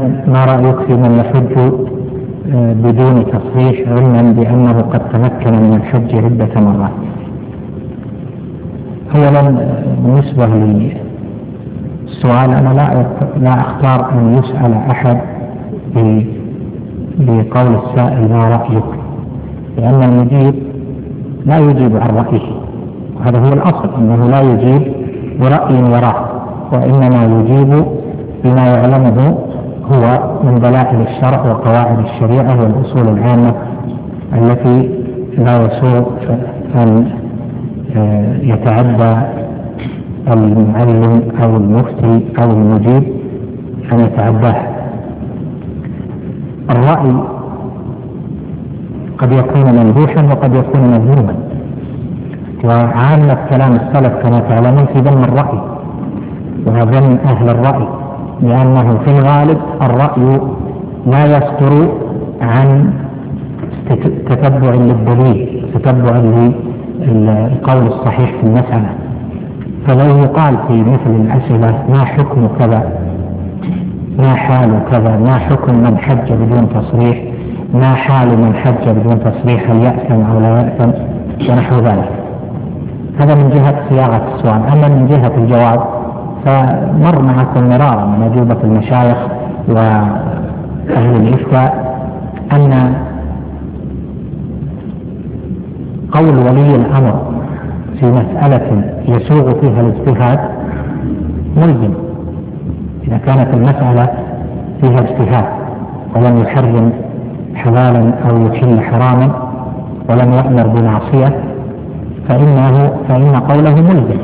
ما رأيك في من يحج بدون تصريح علما بأنه قد تمكن من الحج عدة مرات؟ أولا بالنسبة للسؤال أنا لا أختار أن يسأل أحد بقول السائل ما رأيك، لأن المجيب لا يجيب عن رأيه، وهذا هو الأصل أنه لا يجيب برأي وراه، وإنما يجيب بما يعلمه هو من دلائل الشرع وقواعد الشريعة والأصول العامة التي لا يسوغ أن يتعدى المعلم أو المفتي أو المجيب أن يتعداه. الرأي قد يكون ممدوحا وقد يكون مذموما، وعامة كلام السلف كما تعلمون في ذم الرأي وذم أهل الرأي، لأنه في الغالب الرأي لا يصدر عن تتبع للدليل، تتبع للقول الصحيح في المسألة. فلو يقال في مثل الأسئلة ما حكم كذا، ما حال كذا، ما حكم من حج بدون تصريح، ما حال من حج بدون تصريح، هل يأثم أو لا يأثم ونحو ذلك، هذا من جهة صياغة السؤال. أما من جهة الجواب فمر معكم مرارا من أجوبة المشايخ وأهل الإفتاء أن قول ولي الأمر في مسألة يسوغ فيها الاجتهاد ملزم إذا كانت المسألة فيها اجتهاد ولم يحرم حلالا أو يحل حراما ولم يأمر بمعصية فإن قوله ملزم،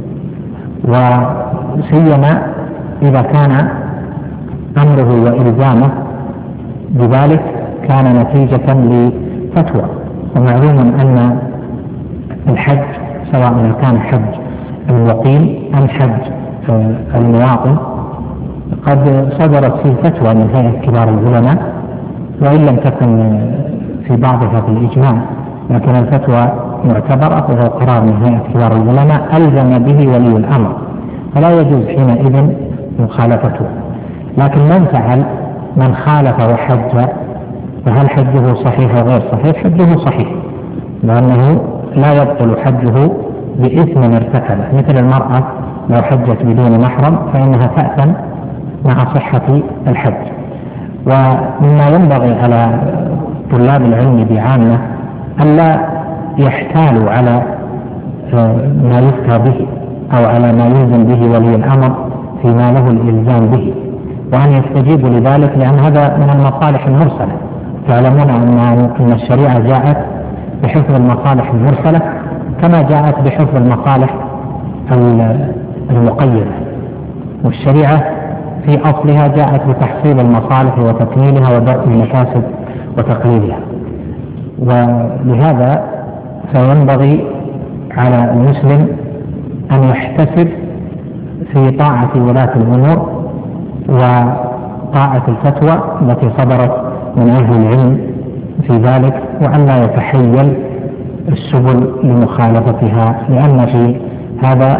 وسيما إذا كان أمره وإلزامه بذلك كان نتيجة لفتوى. ومعلوم أن الحج سواء كان حج الوقيل أم حج المواطن قد صدرت فيه فتوى من هيئة كبار العلماء، وإن لم تكن في بعضها بالإجماع، لكن الفتوى معتبرة وهو قرار من هيئة كبار العلماء ألزم به ولي الأمر، فلا يجوز حينئذ مخالفته. لكن من فعل من خالف وحج فهل حجه صحيح أو غير صحيح؟ حجه صحيح، لأنه لا يبطل حجه بإثم ارتكبه، مثل المرأة لو حجت بدون محرم فإنها تأثم مع صحة الحج. ومما ينبغي على طلاب العلم بعامة ألا يحتالوا على ما يفتى به أو على ما يلزم به ولي الأمر فيما له الإلزام به، وأن يستجيبوا لذلك، لأن هذا من المصالح المرسلة. تعلمون أن الشريعة جاءت بحفظ المصالح المرسلة كما جاءت بحفظ المصالح المقيدة، والشريعة في أصلها جاءت بتحصيل المصالح وتكميلها ودرء المفاسد وتقليلها. ولهذا فينبغي على المسلم أن يحتسب في طاعة ولاة الأمور وطاعة الفتوى التي صدرت من أهل العلم في ذلك، وأن لا يتحيل السبل لمخالفتها، لأن في هذا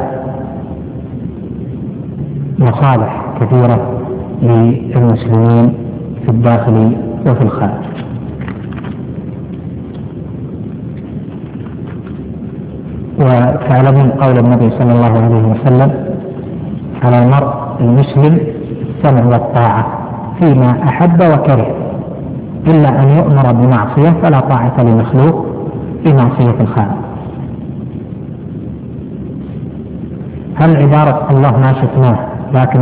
مصالح كثيرة للمسلمين في الداخل وفي الخارج. وتعلمون قول النبي صلى الله عليه وسلم على المرء المسلم السمع والطاعة فيما أحب وكره، إلا أن يؤمر بمعصية فلا طاعة لمخلوق في معصية الخالق. هل عبارة الله ما شفناه لكن